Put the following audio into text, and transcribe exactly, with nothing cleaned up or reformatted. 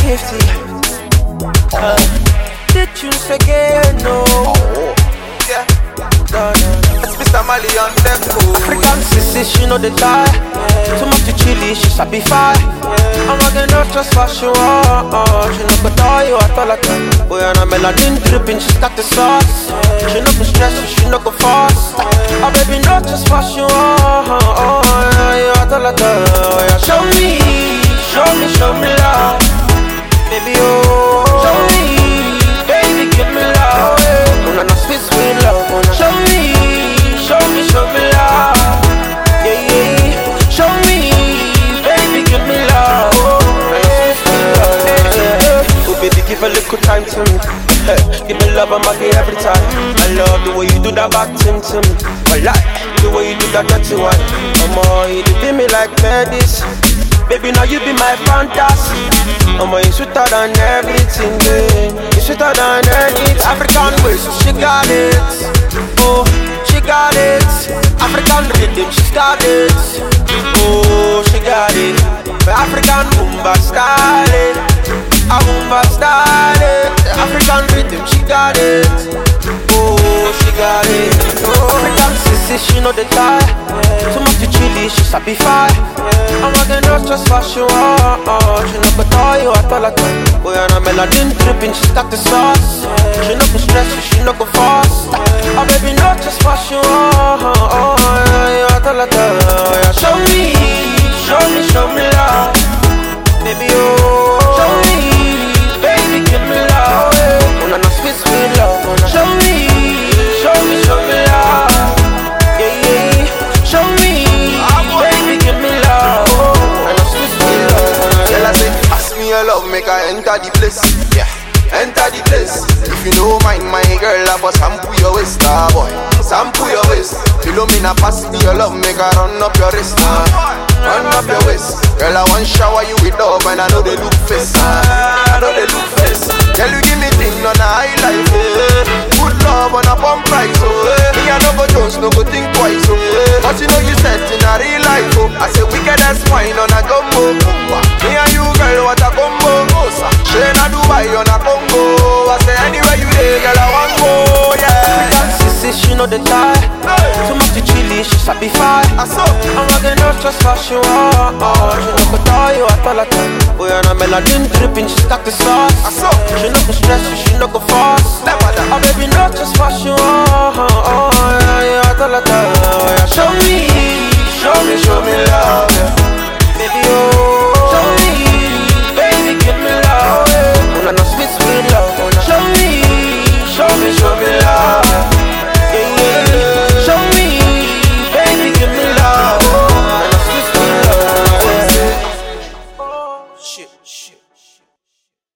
fifty. Uh, the tunes again, no. Yeah. It's Mister Mali on tempo. African sissy, she know the die. Too much to chili, she sabi fire. I'm again not just fashion. Oh, she no go die you at all at all. Boy, and I'm melanin dripping, she got the sauce. She no go stress, she no go fast. Oh, baby, not just fashion. Oh, oh, yeah, you at all at all. Yeah, show me, show me, show me love, baby. Oh, show me, baby, give me love. When I'm not sweet, sweet love. Show me, show me, show me love. Yeah, yeah. Show me, baby, give me love. Oh, baby, give a little time to me. Hey, give me love, I'm again every time. I love the way you do that back thing to me. I like the way you do that dirty one. Mama, you do me like this. Baby, now you be my fantasy. Mama, you sweeter than everything, babe. You sweeter than anything. African ways, she got it. Oh, she got it. African rhythm, she got it. Oh, she got it. My African boomba style it. A boomba style it. The African rhythm, she got it. Oh, she got it. Oh, African sissy, she know the tie. Too much to chili, she sabi fire. I'm again not just fashion. Oh, she no go die you at all at all. Boy, and I'm melanin dripping, she got the sauce. She no go stress, she no go fast. Oh, baby, not just fashion. Oh, oh, yeah, you at all at all. Yeah, show me, show me, show me love, baby. Oh, show me, baby, give me love. When I'm not sweet, sweet love. Show me, show me, show me love. Yeah, yeah. Show me, baby, give me love. And I'm sweet, sweet love. Tell her say, ask me your love, make her enter the place. Yeah, enter the place. If you don't mind my girl, I bust shampoo your waist, ah boy. Shampoo your waist. Philomena pass me your love, make her run up your wrist, ah. Run up your waist. Girl, I want shower you with love, and I know they look face, ah. I know they look face. Girl, you give me thing on a high life, eh. Good love on a pump price, oh eh. Me I no go Jones, no go think twice, oh eh. But you know you set in a real life, oh. I say wicked as wine on a jumbo. Me and you, girl, what a combo. Shane a Dubai on a Congo. I say anywhere you there, girl, I want go, yeah. African sissy, she know the tie. Too much to chili, she sabi fire. I'm again not just fashion. Oh, she no go die you at all at all. Boy, and I'm melanin dripping, she got the sauce. She no go stress, she no go fast. Oh, baby, not just fashion. Oh, oh, yeah, yeah, at all at all. Yeah, show me, show me, show me love.